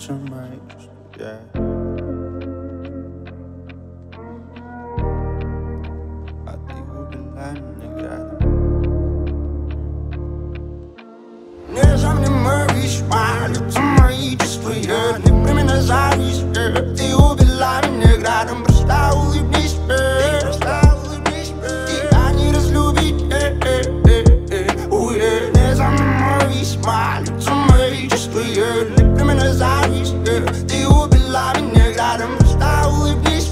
лучше мои чувства. А ты убила меня градом. Не замнимай весьма лица мои чувства, не прими на зависть. Ты убила меня градом, просто улыбнись, тебя не разлюбить. Не замнимай весьма лица мои чувства, не прими на зависть. Ты убила меня градом, просто улыбнись,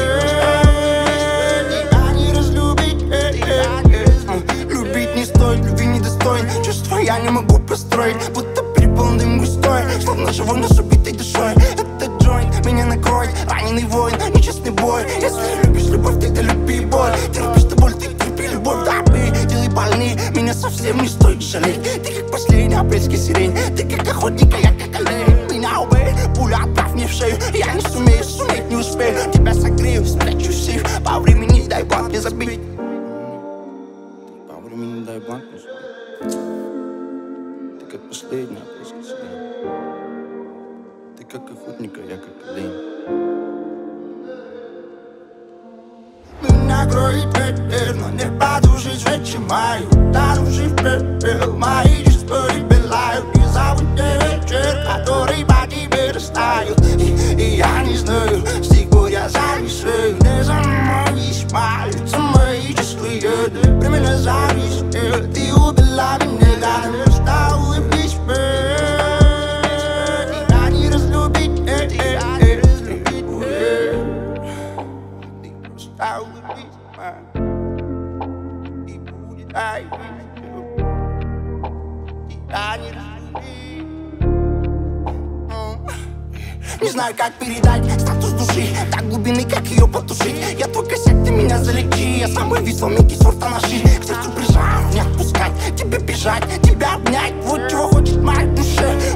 тебя не разлюбить. Любить не стоит, любви недостоин. Чувства я не могу построить, будто переполнен дым густой, словно живой, но с убитой душой. Этот джойнт меня накроет, раненый воин, нечестный бой. Если любишь любовь, тогда люби боль. Ты любишь ты боль, ты терпи любовь, да, делай больнее. Меня совсем не стоит жалеть. Ты как последняя апрельская сирень, ты как охотник, а я как олень. Меня убей, пуля отправь мне в шею. Я не сумею, суметь не успею. Тебя согрею, спрячу в сейф. По времени дай бланк мне забить. По времени дай бланк мне забить. Ты как последняя апрельская сирень. Ты как охотник, а я как олень. Меня кроет ветер, но не подушить вечер мою. Танувший в пепел, мои чувства ребелают. И зовут мне вечер, который по тебе растает. И я не знаю, с тех пор я зависаю. Не занимай весьма лица мои чувства, не прими на зависть. Ты убила меня, да, просто улыбнись, тебя не разлюбить. I will be mine. И будет не знаю, как передать статус души до глубины, как ее потушить. Я твой косяк, ты меня залечи. Я самый весоменький сорта наши. К сердцу прижать, не отпускать, тебе бежать, тебя обнять. Вот чего хочет моя душа.